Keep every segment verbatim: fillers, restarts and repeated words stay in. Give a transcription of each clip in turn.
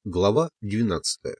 Глава двенадцатая.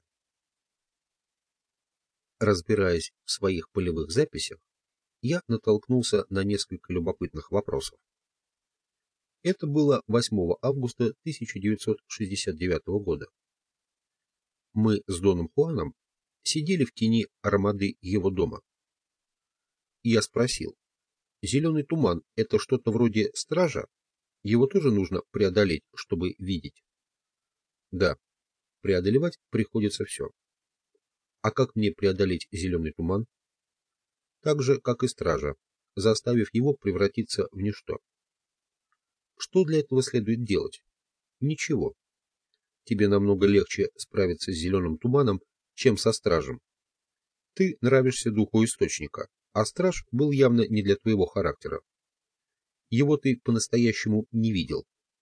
Разбираясь в своих полевых записях, я натолкнулся на несколько любопытных вопросов. Это было восьмого августа тысяча девятьсот шестьдесят девятого года. Мы с Доном Хуаном сидели в тени армады его дома. И я спросил, зеленый туман — это что-то вроде стража? Его тоже нужно преодолеть, чтобы видеть? Да, преодолевать приходится все. А как мне преодолеть зеленый туман? Так же, как и стража, заставив его превратиться в ничто. Что для этого следует делать? Ничего. Тебе намного легче справиться с зеленым туманом, чем со стражем. Ты нравишься духу источника, а страж был явно не для твоего характера. Его ты по-настоящему не видел.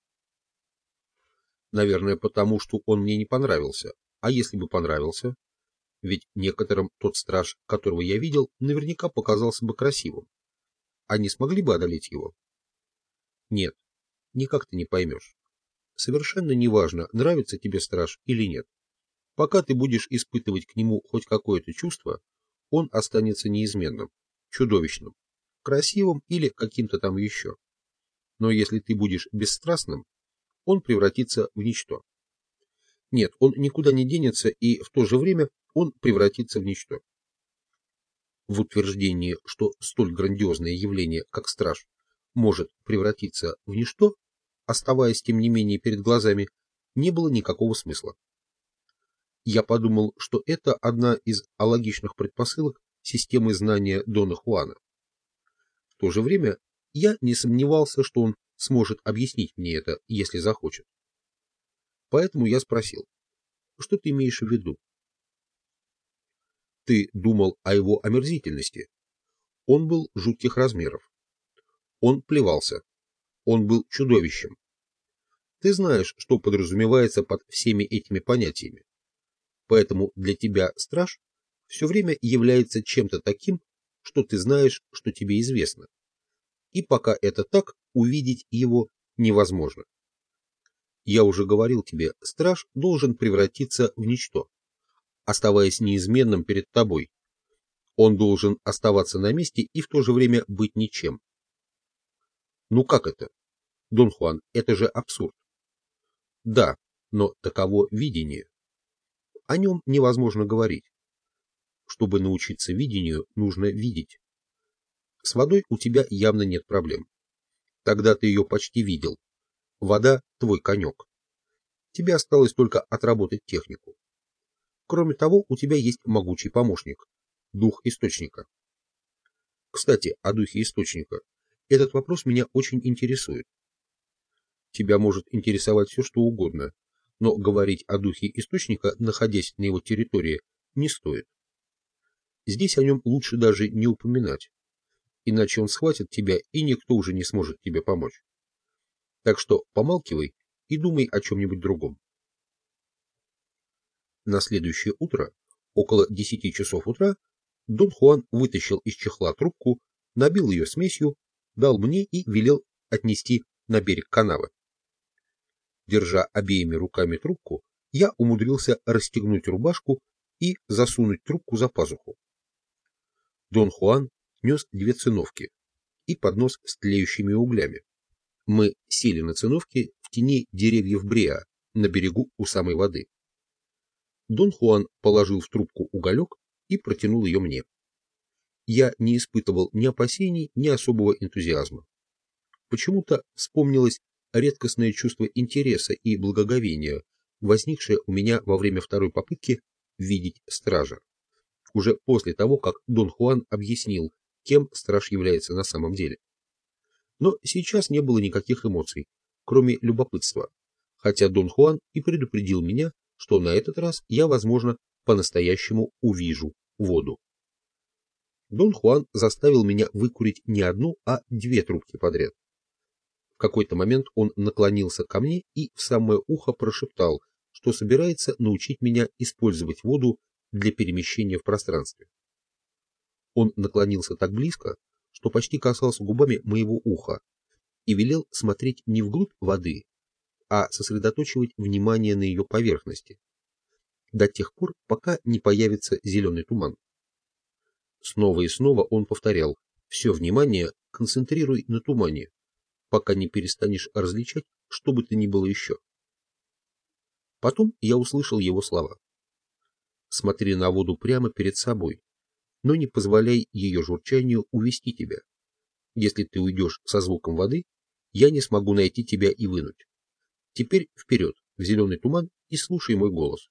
Наверное, потому что он мне не понравился. А если бы понравился? Ведь некоторым тот страж, которого я видел, наверняка показался бы красивым. Они смогли бы одолеть его? Нет, никак ты не поймешь. Совершенно неважно, нравится тебе страж или нет. Пока ты будешь испытывать к нему хоть какое-то чувство, он останется неизменным, чудовищным, красивым или каким-то там еще. Но если ты будешь бесстрастным, он превратится в ничто. Нет, он никуда не денется, и в то же время он превратится в ничто. В утверждении, что столь грандиозное явление, как страж, может превратиться в ничто, оставаясь тем не менее перед глазами, не было никакого смысла. Я подумал, что это одна из алогичных предпосылок системы знания Дона Хуана. В то же время я не сомневался, что он сможет объяснить мне это, если захочет. Поэтому я спросил, что ты имеешь в виду? Ты думал о его омерзительности. Он был жутких размеров. Он плевался. Он был чудовищем. Ты знаешь, что подразумевается под всеми этими понятиями. Поэтому для тебя страж все время является чем-то таким, что ты знаешь, что тебе известно. И пока это так, увидеть его невозможно. Я уже говорил тебе, страж должен превратиться в ничто, оставаясь неизменным перед тобой. Он должен оставаться на месте и в то же время быть ничем. Ну как это? Дон Хуан, это же абсурд. Да, но таково видение. О нем невозможно говорить. Чтобы научиться видению, нужно видеть. С водой у тебя явно нет проблем. Тогда ты ее почти видел. Вода – твой конек. Тебе осталось только отработать технику. Кроме того, у тебя есть могучий помощник – дух источника. Кстати, о духе источника. Этот вопрос меня очень интересует. Тебя может интересовать все, что угодно, но говорить о духе источника, находясь на его территории, не стоит. Здесь о нем лучше даже не упоминать, иначе он схватит тебя, и никто уже не сможет тебе помочь. Так что помалкивай и думай о чем-нибудь другом. На следующее утро, около десяти часов утра, Дон Хуан вытащил из чехла трубку, набил ее смесью, дал мне и велел отнести на берег канавы. Держа обеими руками трубку, я умудрился расстегнуть рубашку и засунуть трубку за пазуху. Дон Хуан нес две циновки и поднос с тлеющими углями. Мы сели на циновке в тени деревьев бреа на берегу у самой воды. Дон Хуан положил в трубку уголек и протянул ее мне. Я не испытывал ни опасений, ни особого энтузиазма. Почему-то вспомнилось редкостное чувство интереса и благоговения, возникшее у меня во время второй попытки видеть стража. Уже после того, как Дон Хуан объяснил, кем страж является на самом деле. Но сейчас не было никаких эмоций, кроме любопытства, хотя Дон Хуан и предупредил меня, что на этот раз я, возможно, по-настоящему увижу воду. Дон Хуан заставил меня выкурить не одну, а две трубки подряд. В какой-то момент он наклонился ко мне и в самое ухо прошептал, что собирается научить меня использовать воду для перемещения в пространстве. Он наклонился так близко, что почти касался губами моего уха, и велел смотреть не вглубь воды, а сосредоточивать внимание на ее поверхности, до тех пор, пока не появится зеленый туман. Снова и снова он повторял: все внимание концентрируй на тумане, пока не перестанешь различать что бы то ни было еще. Потом я услышал его слова: смотри на воду прямо перед собой, но не позволяй ее журчанию увести тебя. Если ты уйдешь со звуком воды, я не смогу найти тебя и вынуть. Теперь вперед, в зеленый туман, и слушай мой голос.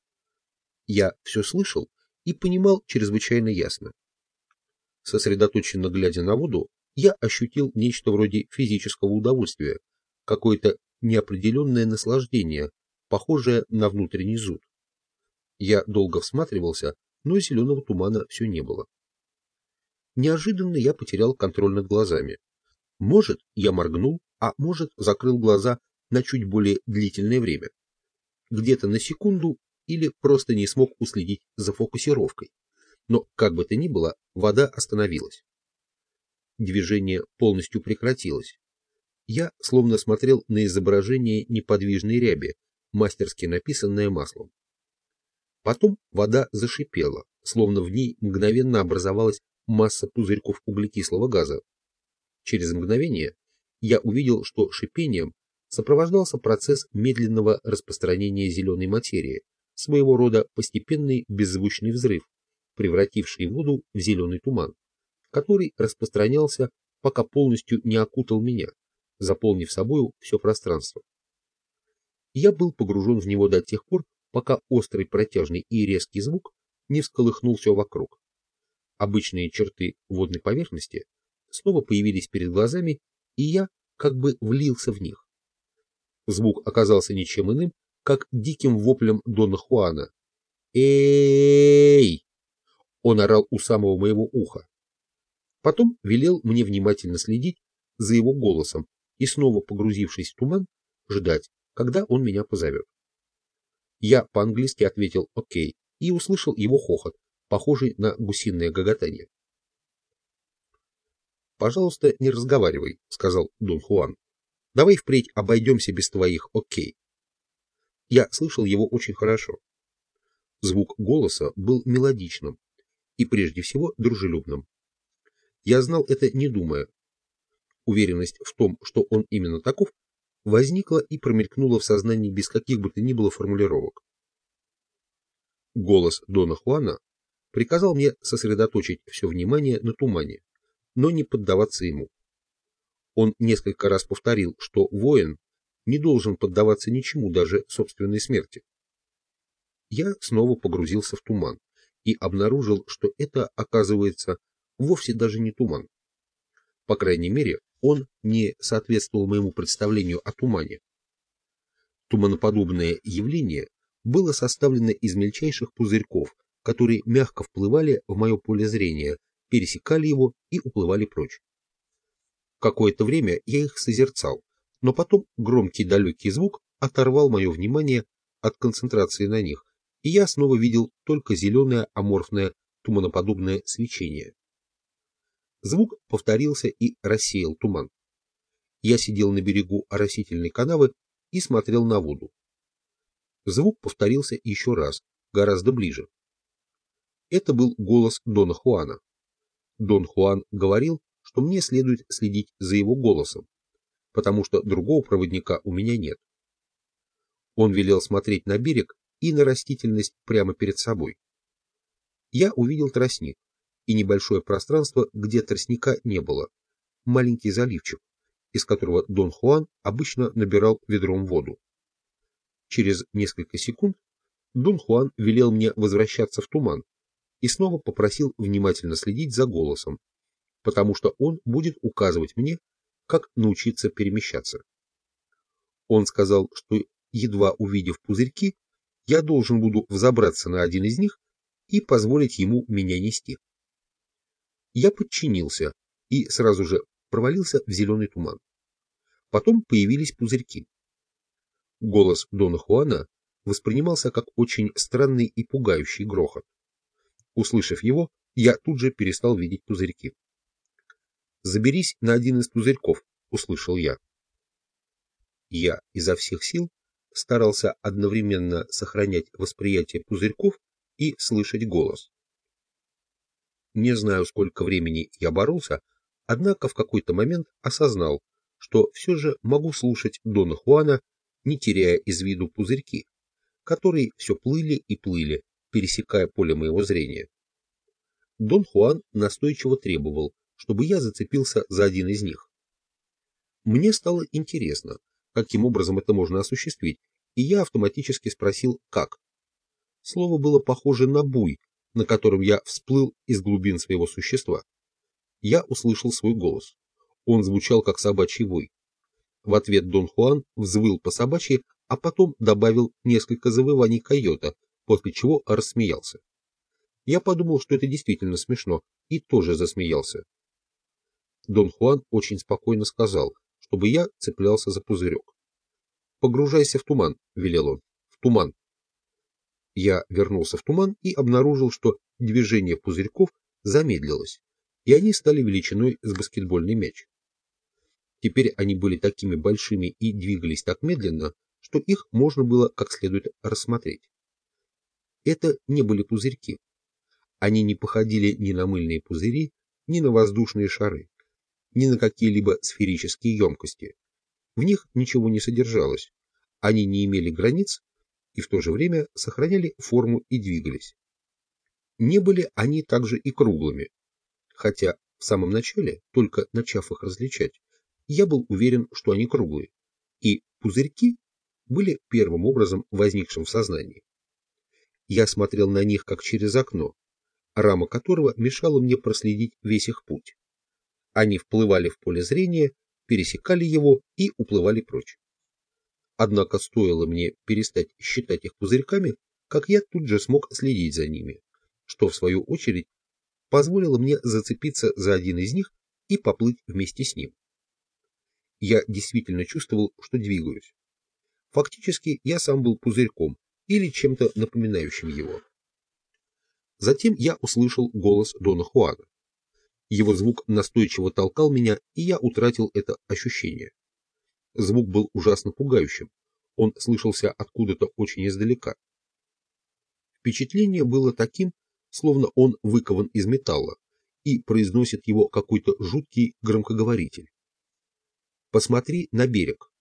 Я все слышал и понимал чрезвычайно ясно. Сосредоточенно глядя на воду, я ощутил нечто вроде физического удовольствия, какое-то неопределенное наслаждение, похожее на внутренний зуд. Я долго всматривался, но зеленого тумана все не было. Неожиданно я потерял контроль над глазами. Может, я моргнул, а может, закрыл глаза на чуть более длительное время. Где-то на секунду или просто не смог уследить за фокусировкой. Но, как бы то ни было, вода остановилась. Движение полностью прекратилось. Я словно смотрел на изображение неподвижной ряби, мастерски написанное маслом. Потом вода зашипела, словно в ней мгновенно образовалась масса пузырьков углекислого газа. Через мгновение я увидел, что шипением сопровождался процесс медленного распространения зеленой материи, своего рода постепенный беззвучный взрыв, превративший воду в зеленый туман, который распространялся, пока полностью не окутал меня, заполнив собою все пространство. Я был погружен в него до тех пор, пока острый, протяжный и резкий звук не всколыхнул все вокруг. Обычные черты водной поверхности снова появились перед глазами, и я как бы влился в них. Звук оказался ничем иным, как диким воплем Дона Хуана. «Эй!» Он орал у самого моего уха. Потом велел мне внимательно следить за его голосом и, снова погрузившись в туман, ждать, когда он меня позовет. Я по-английски ответил «Окей» и услышал его хохот, похожий на гусиное гоготанье. «Пожалуйста, не разговаривай», — сказал Дон Хуан. «Давай впредь обойдемся без твоих «окей». Я слышал его очень хорошо. Звук голоса был мелодичным и прежде всего дружелюбным. Я знал это, не думая. Уверенность в том, что он именно таков, возникла и промелькнула в сознании без каких бы то ни было формулировок. Голос Дона Хуана приказал мне сосредоточить все внимание на тумане, но не поддаваться ему. Он несколько раз повторил, что воин не должен поддаваться ничему, даже собственной смерти. Я снова погрузился в туман и обнаружил, что это, оказывается, вовсе даже не туман. По крайней мере, он не соответствовал моему представлению о тумане. Туманоподобное явление было составлено из мельчайших пузырьков, которые мягко вплывали в мое поле зрения, пересекали его и уплывали прочь. Какое-то время я их созерцал, но потом громкий далекий звук оторвал мое внимание от концентрации на них, и я снова видел только зеленое аморфное туманоподобное свечение. Звук повторился и рассеял туман. Я сидел на берегу оросительной канавы и смотрел на воду. Звук повторился еще раз, гораздо ближе. Это был голос Дона Хуана. Дон Хуан говорил, что мне следует следить за его голосом, потому что другого проводника у меня нет. Он велел смотреть на берег и на растительность прямо перед собой. Я увидел тростник и небольшое пространство, где тростника не было, маленький заливчик, из которого Дон Хуан обычно набирал ведром воду. Через несколько секунд Дон Хуан велел мне возвращаться в туман и снова попросил внимательно следить за голосом, потому что он будет указывать мне, как научиться перемещаться. Он сказал, что, едва увидев пузырьки, я должен буду взобраться на один из них и позволить ему меня нести. Я подчинился и сразу же провалился в зеленый туман. Потом появились пузырьки. Голос Дона Хуана воспринимался как очень странный и пугающий грохот. Услышав его, я тут же перестал видеть пузырьки. «Заберись на один из пузырьков», — услышал я. Я изо всех сил старался одновременно сохранять восприятие пузырьков и слышать голос. Не знаю, сколько времени я боролся, однако в какой-то момент осознал, что все же могу слушать Дона Хуана, не теряя из виду пузырьки, которые все плыли и плыли, пересекая поле моего зрения. Дон Хуан настойчиво требовал, чтобы я зацепился за один из них. Мне стало интересно, каким образом это можно осуществить, и я автоматически спросил, как. Слово было похоже на буй, на котором я всплыл из глубин своего существа. Я услышал свой голос. Он звучал как собачий вой. В ответ Дон Хуан взвыл по собачьи, а потом добавил несколько завываний койота, после чего рассмеялся. Я подумал, что это действительно смешно, и тоже засмеялся. Дон Хуан очень спокойно сказал, чтобы я цеплялся за пузырек. «Погружайся в туман», — велел он, — «в туман». Я вернулся в туман и обнаружил, что движение пузырьков замедлилось, и они стали величиной с баскетбольный мяч. Теперь они были такими большими и двигались так медленно, что их можно было как следует рассмотреть. Это не были пузырьки. Они не походили ни на мыльные пузыри, ни на воздушные шары, ни на какие-либо сферические емкости. В них ничего не содержалось. Они не имели границ и в то же время сохраняли форму и двигались. Не были они также и круглыми, хотя в самом начале, только начав их различать, я был уверен, что они круглые, и пузырьки были первым образом возникшим в сознании. Я смотрел на них как через окно, рама которого мешала мне проследить весь их путь. Они вплывали в поле зрения, пересекали его и уплывали прочь. Однако стоило мне перестать считать их пузырьками, как я тут же смог следить за ними, что в свою очередь позволило мне зацепиться за один из них и поплыть вместе с ним. Я действительно чувствовал, что двигаюсь. Фактически я сам был пузырьком или чем-то напоминающим его. Затем я услышал голос Дона Хуана. Его звук настойчиво толкал меня, и я утратил это ощущение. Звук был ужасно пугающим. Он слышался откуда-то очень издалека. Впечатление было таким, словно он выкован из металла, и произносит его какой-то жуткий громкоговоритель. «Посмотри на берег».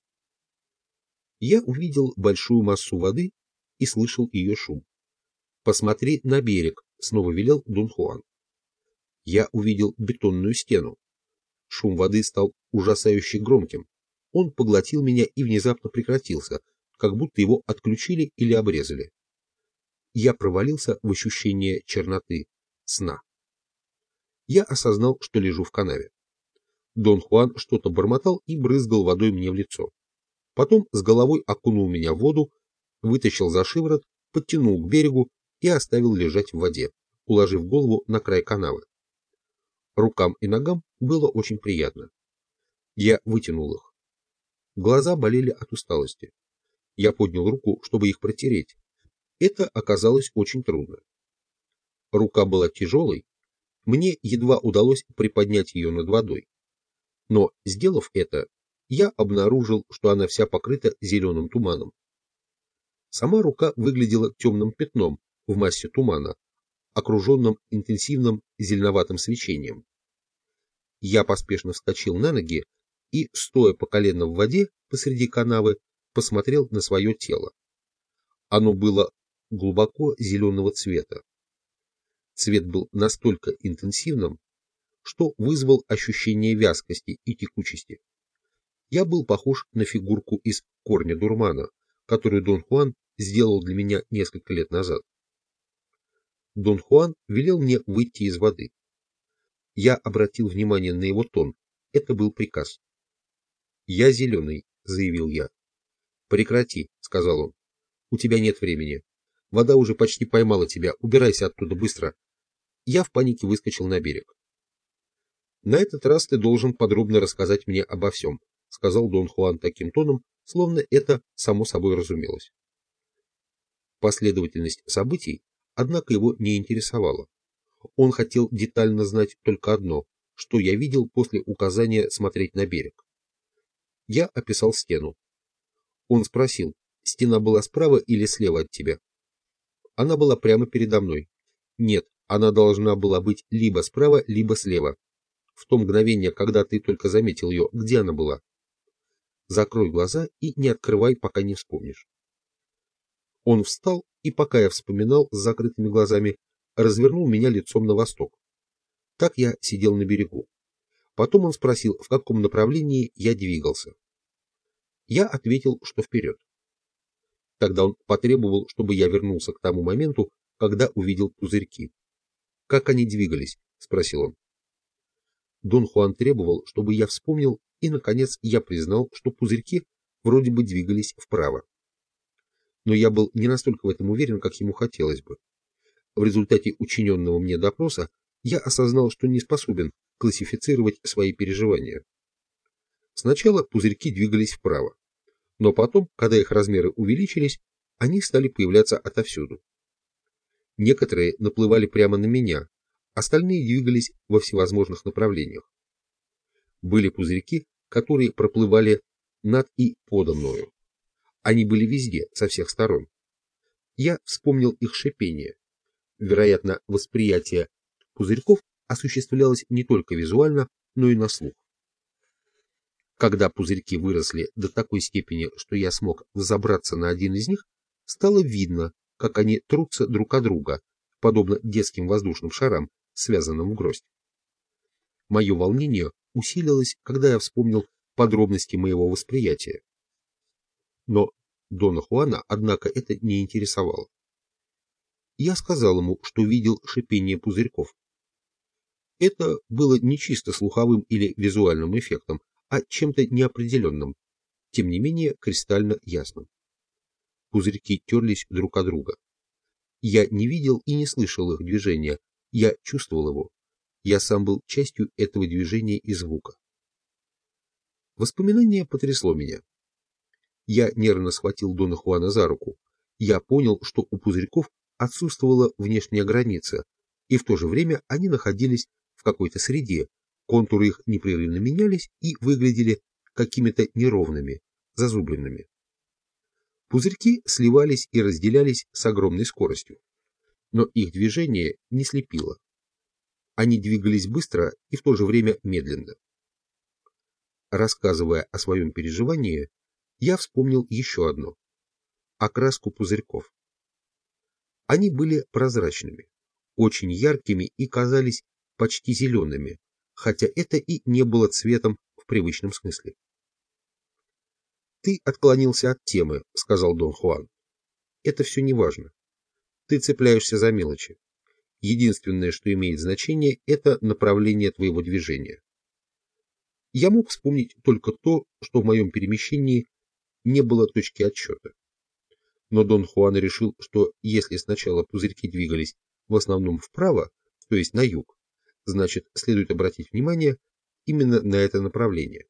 Я увидел большую массу воды и слышал ее шум. «Посмотри на берег», — снова велел Дон Хуан. Я увидел бетонную стену. Шум воды стал ужасающе громким. Он поглотил меня и внезапно прекратился, как будто его отключили или обрезали. Я провалился в ощущение черноты, сна. Я осознал, что лежу в канаве. Дон Хуан что-то бормотал и брызгал водой мне в лицо. Потом с головой окунул меня в воду, вытащил за шиворот, подтянул к берегу и оставил лежать в воде, уложив голову на край канавы. Рукам и ногам было очень приятно. Я вытянул их. Глаза болели от усталости. Я поднял руку, чтобы их протереть. Это оказалось очень трудно. Рука была тяжелой, мне едва удалось приподнять ее над водой. Но, сделав это, я обнаружил, что она вся покрыта зеленым туманом. Сама рука выглядела темным пятном в массе тумана, окруженным интенсивным зеленоватым свечением. Я поспешно вскочил на ноги и, стоя по колено в воде посреди канавы, посмотрел на свое тело. Оно было глубоко зеленого цвета. Цвет был настолько интенсивным, что вызвал ощущение вязкости и текучести. Я был похож на фигурку из «Корня дурмана», которую Дон Хуан сделал для меня несколько лет назад. Дон Хуан велел мне выйти из воды. Я обратил внимание на его тон. Это был приказ. «Я зеленый», — заявил я. «Прекрати», — сказал он. «У тебя нет времени. Вода уже почти поймала тебя. Убирайся оттуда быстро». Я в панике выскочил на берег. «На этот раз ты должен подробно рассказать мне обо всем», — сказал Дон Хуан таким тоном, словно это само собой разумелось. Последовательность событий, однако, его не интересовала. Он хотел детально знать только одно, что я видел после указания смотреть на берег. Я описал стену. Он спросил, Стена была справа или слева от тебя? Она была прямо передо мной. Нет, она должна была быть либо справа, либо слева. В то мгновение, когда ты только заметил ее, где она была? Закрой глаза и не открывай, пока не вспомнишь. Он встал, и пока я вспоминал с закрытыми глазами, развернул меня лицом на восток. Так я сидел на берегу. Потом он спросил, в каком направлении я двигался. Я ответил, что вперед. Тогда он потребовал, чтобы я вернулся к тому моменту, когда увидел пузырьки. «Как они двигались?» — спросил он. Дон Хуан требовал, чтобы я вспомнил, и, наконец, я признал, что пузырьки вроде бы двигались вправо. Но я был не настолько в этом уверен, как ему хотелось бы. В результате учиненного мне допроса я осознал, что не способен классифицировать свои переживания. Сначала пузырьки двигались вправо, но потом, когда их размеры увеличились, они стали появляться отовсюду. Некоторые наплывали прямо на меня, остальные двигались во всевозможных направлениях. Были пузырьки, которые проплывали над и подо мною. Они были везде, со всех сторон. Я вспомнил их шипение. Вероятно, восприятие пузырьков осуществлялось не только визуально, но и на слух. Когда пузырьки выросли до такой степени, что я смог взобраться на один из них, стало видно, как они трутся друг о друга, подобно детским воздушным шарам, связанным в гроздь. Мое волнение усилилось, когда я вспомнил подробности моего восприятия. Но Дона Хуана, однако, это не интересовало. Я сказал ему, что видел шипение пузырьков. Это было не чисто слуховым или визуальным эффектом, а чем-то неопределенным, тем не менее кристально ясным. Пузырьки терлись друг о друга. Я не видел и не слышал их движения, я чувствовал его. Я сам был частью этого движения и звука. Воспоминание потрясло меня. Я нервно схватил Дона Хуана за руку. Я понял, что у пузырьков отсутствовала внешняя граница, и в то же время они находились в какой-то среде, контуры их непрерывно менялись и выглядели какими-то неровными, зазубренными. Пузырьки сливались и разделялись с огромной скоростью, но их движение не слепило. Они двигались быстро и в то же время медленно. Рассказывая о своем переживании, я вспомнил еще одно – окраску пузырьков. Они были прозрачными, очень яркими и казались почти зелеными, хотя это и не было цветом в привычном смысле. «Ты отклонился от темы», — сказал Дон Хуан. «Это все не важно. Ты цепляешься за мелочи. Единственное, что имеет значение, это направление твоего движения. Я мог вспомнить только то, что в моем перемещении не было точки отсчета. Но Дон Хуан решил, что если сначала пузырьки двигались в основном вправо, то есть на юг, значит, следует обратить внимание именно на это направление.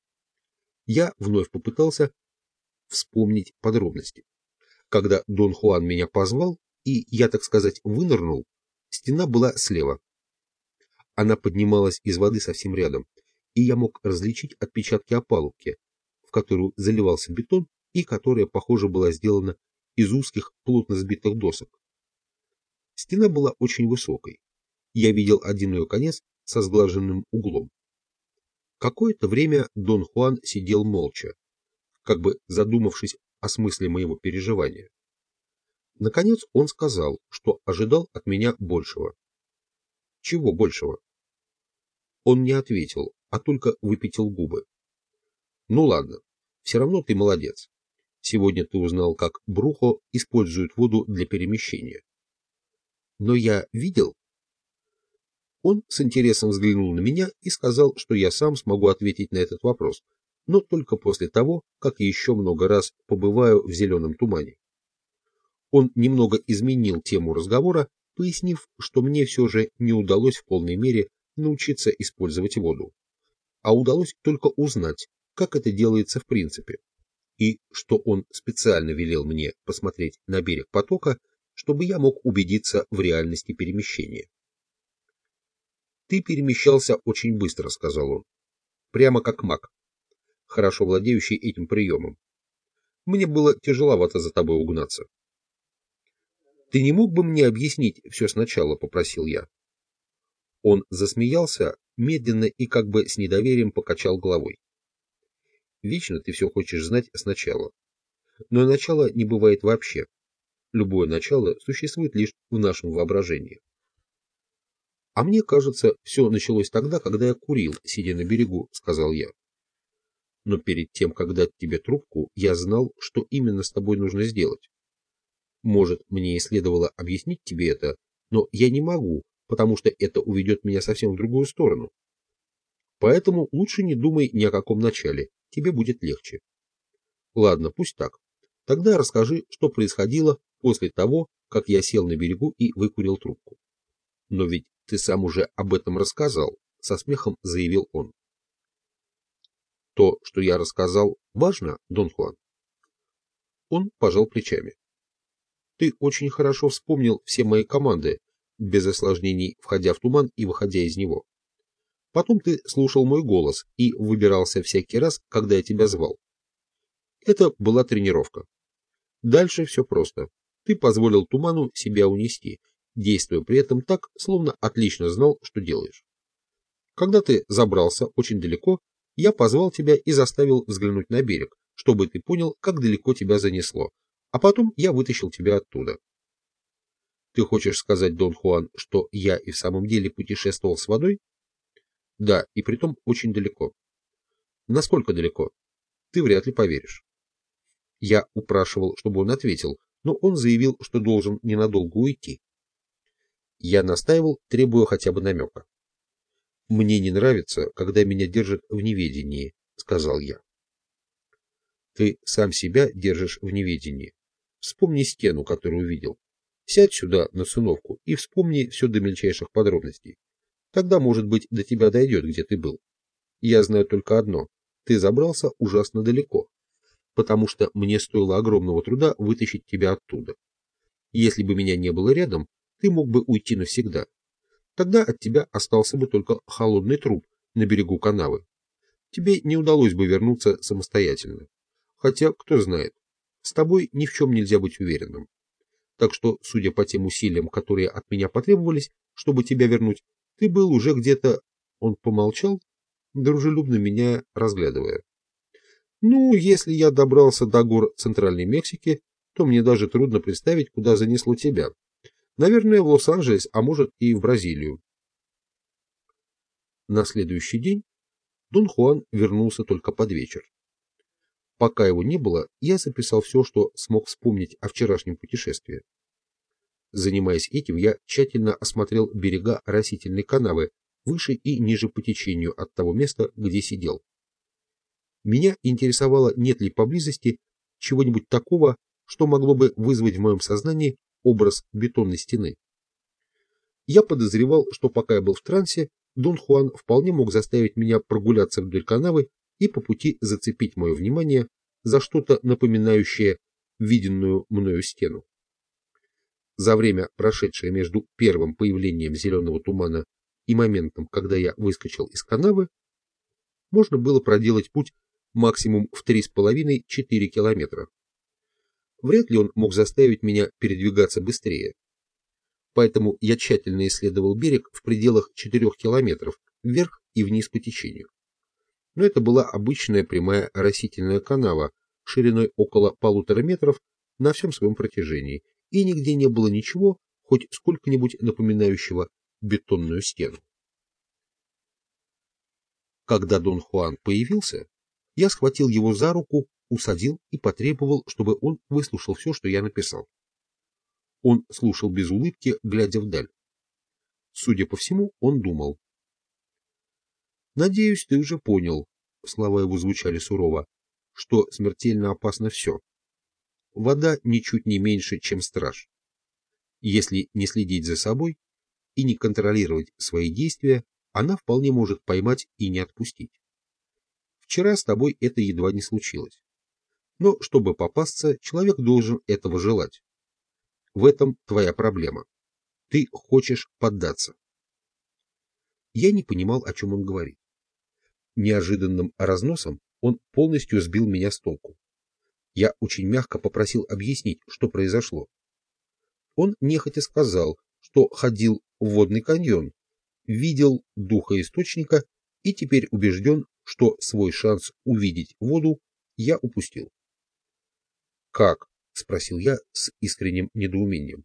Я вновь попытался вспомнить подробности. Когда Дон Хуан меня позвал, и я, так сказать, вынырнул, стена была слева. Она поднималась из воды совсем рядом, и я мог различить отпечатки опалубки, в которую заливался бетон и которая, похоже, была сделана из узких, плотно сбитых досок. Стена была очень высокой. Я видел один ее конец со сглаженным углом. Какое-то время Дон Хуан сидел молча, как бы задумавшись о смысле моего переживания. Наконец он сказал, что ожидал от меня большего. Чего большего? Он не ответил, а только выпятил губы. Ну ладно, все равно ты молодец. Сегодня ты узнал, как Брухо использует воду для перемещения. Но я видел... Он с интересом взглянул на меня и сказал, что я сам смогу ответить на этот вопрос, но только после того, как еще много раз побываю в зеленом тумане. Он немного изменил тему разговора, пояснив, что мне все же не удалось в полной мере научиться использовать воду, а удалось только узнать, как это делается в принципе, и что он специально велел мне посмотреть на берег потока, чтобы я мог убедиться в реальности перемещения. «Ты перемещался очень быстро», — сказал он, — «прямо как маг, хорошо владеющий этим приемом. Мне было тяжеловато за тобой угнаться. Ты не мог бы мне объяснить все сначала, попросил я. Он засмеялся, медленно и как бы с недоверием покачал головой. Вечно ты все хочешь знать сначала. Но начала не бывает вообще. Любое начало существует лишь в нашем воображении. А мне кажется, все началось тогда, когда я курил, сидя на берегу, сказал я. Но перед тем, как дать тебе трубку, я знал, что именно с тобой нужно сделать. Может, мне и следовало объяснить тебе это, но я не могу, потому что это уведет меня совсем в другую сторону. Поэтому лучше не думай ни о каком начале, тебе будет легче. Ладно, пусть так. Тогда расскажи, что происходило после того, как я сел на берегу и выкурил трубку. Но ведь ты сам уже об этом рассказал, со смехом заявил он. То, что я рассказал, важно, Дон Хуан? Он пожал плечами. Ты очень хорошо вспомнил все мои команды, без осложнений входя в туман и выходя из него. Потом ты слушал мой голос и выбирался всякий раз, когда я тебя звал. Это была тренировка. Дальше все просто. Ты позволил туману себя унести, действуя при этом так, словно отлично знал, что делаешь. Когда ты забрался очень далеко, я позвал тебя и заставил взглянуть на берег, чтобы ты понял, как далеко тебя занесло, а потом я вытащил тебя оттуда. Ты хочешь сказать, Дон Хуан, что я и в самом деле путешествовал с водой? Да, и притом очень далеко. Насколько далеко? Ты вряд ли поверишь. Я упрашивал, чтобы он ответил, но он заявил, что должен ненадолго уйти. Я настаивал, требуя хотя бы намека. «Мне не нравится, когда меня держат в неведении», — сказал я. «Ты сам себя держишь в неведении. Вспомни стену, которую видел. Сядь сюда на циновку и вспомни все до мельчайших подробностей. Тогда, может быть, до тебя дойдет, где ты был. Я знаю только одно. Ты забрался ужасно далеко, потому что мне стоило огромного труда вытащить тебя оттуда. Если бы меня не было рядом, ты мог бы уйти навсегда. Тогда от тебя остался бы только холодный труп на берегу канавы. Тебе не удалось бы вернуться самостоятельно. Хотя, кто знает, с тобой ни в чем нельзя быть уверенным. Так что, судя по тем усилиям, которые от меня потребовались, чтобы тебя вернуть, ты был уже где-то...» Он помолчал, дружелюбно меня разглядывая. «Ну, если я добрался до гор Центральной Мексики, то мне даже трудно представить, куда занесло тебя. Наверное, в Лос-Анджелес, а может и в Бразилию». На следующий день Дон Хуан вернулся только под вечер. Пока его не было, я записал все, что смог вспомнить о вчерашнем путешествии. Занимаясь этим, я тщательно осмотрел берега оросительной канавы выше и ниже по течению от того места, где сидел. Меня интересовало, нет ли поблизости чего-нибудь такого, что могло бы вызвать в моем сознании образ бетонной стены. Я подозревал, что пока я был в трансе, Дон Хуан вполне мог заставить меня прогуляться вдоль канавы и по пути зацепить мое внимание за что-то напоминающее виденную мною стену. За время, прошедшее между первым появлением зеленого тумана и моментом, когда я выскочил из канавы, можно было проделать путь максимум в три с половиной-четыре километра. Вряд ли он мог заставить меня передвигаться быстрее. Поэтому я тщательно исследовал берег в пределах четырёх километров вверх и вниз по течению. Но это была обычная прямая оросительная канава шириной около полутора метров на всем своем протяжении, и нигде не было ничего, хоть сколько-нибудь напоминающего бетонную стену. Когда Дон Хуан появился, я схватил его за руку, усадил и потребовал, чтобы он выслушал все, что я написал. Он слушал без улыбки, глядя вдаль. Судя по всему, он думал. «Надеюсь, ты уже понял», — слова его звучали сурово, — «что смертельно опасно все. Вода ничуть не меньше, чем страж. Если не следить за собой и не контролировать свои действия, она вполне может поймать и не отпустить. Вчера с тобой это едва не случилось. Но чтобы попасться, человек должен этого желать. В этом твоя проблема. Ты хочешь поддаться». Я не понимал, о чем он говорит. Неожиданным разносом он полностью сбил меня с толку. Я очень мягко попросил объяснить, что произошло. Он нехотя сказал, что ходил в водный каньон, видел духа источника и теперь убежден, что свой шанс увидеть воду я упустил. «Как?» — спросил я с искренним недоумением.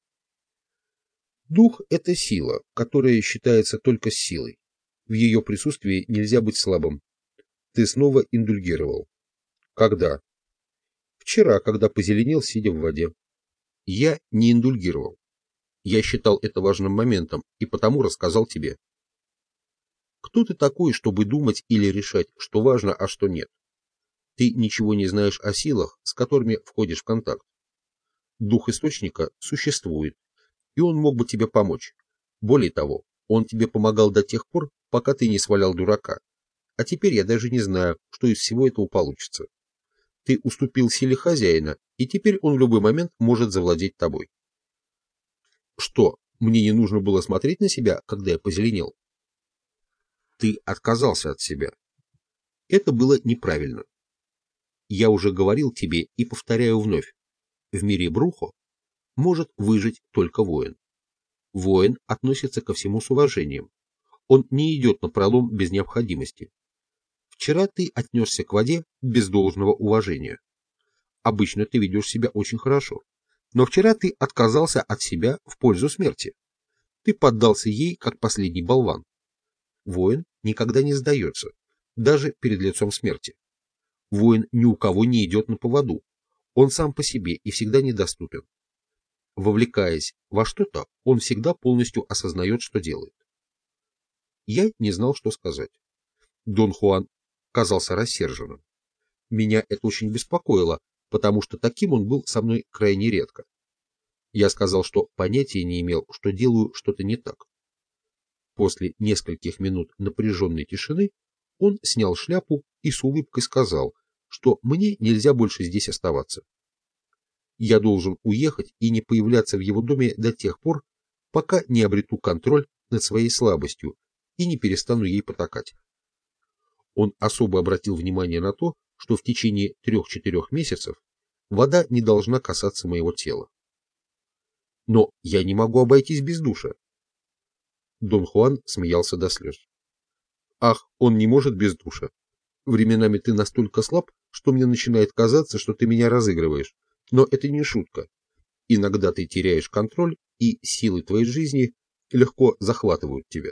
Дух — это сила, которая считается только силой. В ее присутствии нельзя быть слабым. Ты снова индульгировал. Когда? Вчера, когда позеленел, сидя в воде. Я не индульгировал. Я считал это важным моментом и потому рассказал тебе. Кто ты такой, чтобы думать или решать, что важно, а что нет? Ты ничего не знаешь о силах, с которыми входишь в контакт. Дух источника существует, и он мог бы тебе помочь. Более того, он тебе помогал до тех пор, пока ты не свалял дурака. А теперь я даже не знаю, что из всего этого получится. Ты уступил силе хозяина, и теперь он в любой момент может завладеть тобой. Что, мне не нужно было смотреть на себя, когда я позеленел? Ты отказался от себя. Это было неправильно. Я уже говорил тебе и повторяю вновь. В мире Брухо может выжить только воин. Воин относится ко всему с уважением. Он не идет напролом без необходимости. Вчера ты отнесся к воде без должного уважения. Обычно ты ведешь себя очень хорошо. Но вчера ты отказался от себя в пользу смерти. Ты поддался ей, как последний болван. Воин никогда не сдается, даже перед лицом смерти. Воин ни у кого не идет на поводу. Он сам по себе и всегда недоступен. Вовлекаясь во что-то, он всегда полностью осознает, что делает. Я не знал, что сказать. Дон Хуан казался рассерженным. Меня это очень беспокоило, потому что таким он был со мной крайне редко. Я сказал, что понятия не имел, что делаю что-то не так. После нескольких минут напряженной тишины он снял шляпу и с улыбкой сказал, что мне нельзя больше здесь оставаться. Я должен уехать и не появляться в его доме до тех пор, пока не обрету контроль над своей слабостью и не перестану ей потакать. Он особо обратил внимание на то, что в течение трех-четырех месяцев вода не должна касаться моего тела. Но я не могу обойтись без душа. Дон Хуан смеялся до слез. Ах, он не может без душа. Временами ты настолько слаб, что мне начинает казаться, что ты меня разыгрываешь. Но это не шутка. Иногда ты теряешь контроль, и силы твоей жизни легко захватывают тебя.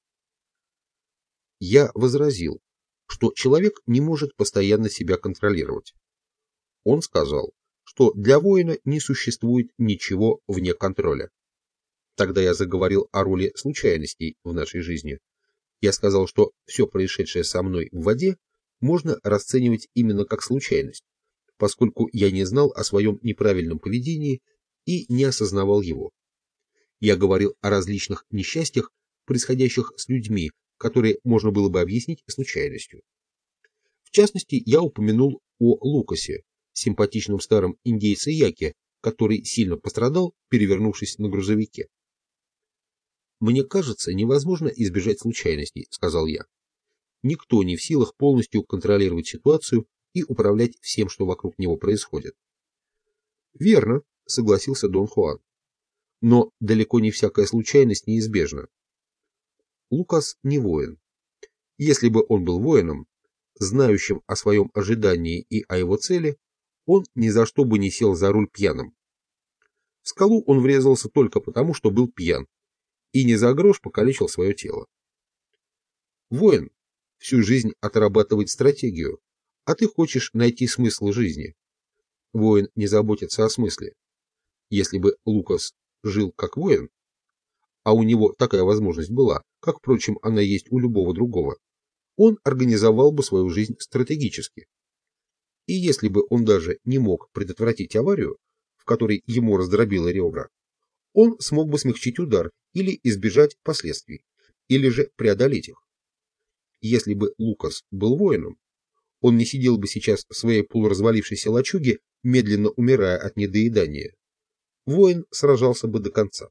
Я возразил, что человек не может постоянно себя контролировать. Он сказал, что для воина не существует ничего вне контроля. Тогда я заговорил о роли случайностей в нашей жизни. Я сказал, что все происшедшее со мной в воде можно расценивать именно как случайность, поскольку я не знал о своем неправильном поведении и не осознавал его. Я говорил о различных несчастьях, происходящих с людьми, которые можно было бы объяснить случайностью. В частности, я упомянул о Лукасе, симпатичном старом индейце Яке, который сильно пострадал, перевернувшись на грузовике. «Мне кажется, невозможно избежать случайностей», — сказал я. «Никто не в силах полностью контролировать ситуацию и управлять всем, что вокруг него происходит». «Верно», — согласился Дон Хуан. «Но далеко не всякая случайность неизбежна. Лукас не воин. Если бы он был воином, знающим о своем ожидании и о его цели, он ни за что бы не сел за руль пьяным. В скалу он врезался только потому, что был пьян, и не за грош покалечил свое тело. Воин всю жизнь отрабатывает стратегию, а ты хочешь найти смысл жизни. Воин не заботится о смысле. Если бы Лукас жил как воин, а у него такая возможность была, как, впрочем, она есть у любого другого, он организовал бы свою жизнь стратегически. И если бы он даже не мог предотвратить аварию, в которой ему раздробило ребра, он смог бы смягчить удар или избежать последствий, или же преодолеть их. Если бы Лукас был воином, он не сидел бы сейчас в своей полуразвалившейся лачуге, медленно умирая от недоедания. Воин сражался бы до конца.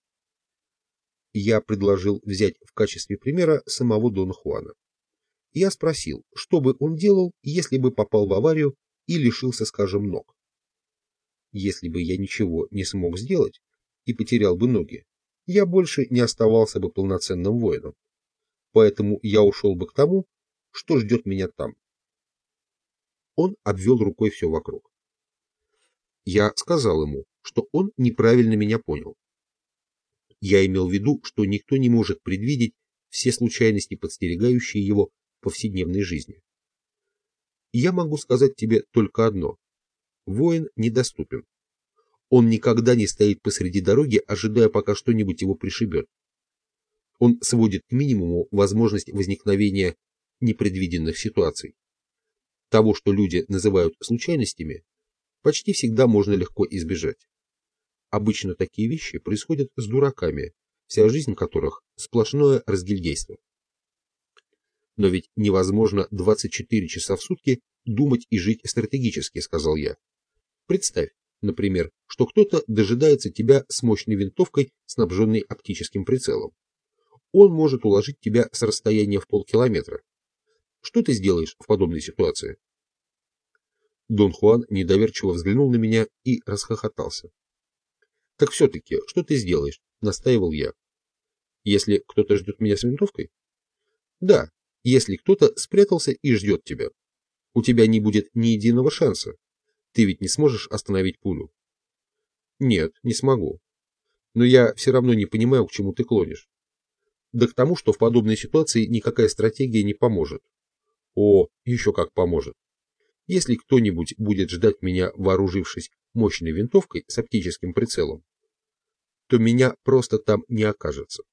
Я предложил взять в качестве примера самого Дона Хуана. Я спросил, что бы он делал, если бы попал в аварию и лишился, скажем, ног. Если бы я ничего не смог сделать и потерял бы ноги, я больше не оставался бы полноценным воином. Поэтому я ушел бы к тому, что ждет меня там. Он обвел рукой все вокруг. Я сказал ему, что он неправильно меня понял. Я имел в виду, что никто не может предвидеть все случайности, подстерегающие его в повседневной жизни. Я могу сказать тебе только одно. Воин недоступен. Он никогда не стоит посреди дороги, ожидая, пока что-нибудь его пришибет. Он сводит к минимуму возможность возникновения непредвиденных ситуаций. Того, что люди называют случайностями, почти всегда можно легко избежать. Обычно такие вещи происходят с дураками, вся жизнь которых сплошное разгильдейство. Но ведь невозможно двадцать четыре часа в сутки думать и жить стратегически, сказал я. Представь, например, что кто-то дожидается тебя с мощной винтовкой, снабженной оптическим прицелом. Он может уложить тебя с расстояния в полкилометра. Что ты сделаешь в подобной ситуации? Дон Хуан недоверчиво взглянул на меня и расхохотался. Так все-таки, что ты сделаешь? Настаивал я. Если кто-то ждет меня с винтовкой? Да, если кто-то спрятался и ждет тебя. У тебя не будет ни единого шанса. Ты ведь не сможешь остановить пулю. Нет, не смогу. Но я все равно не понимаю, к чему ты клонишь. Да к тому, что в подобной ситуации никакая стратегия не поможет. О, еще как поможет. Если кто-нибудь будет ждать меня, вооружившись мощной винтовкой с оптическим прицелом, то меня просто там не окажется.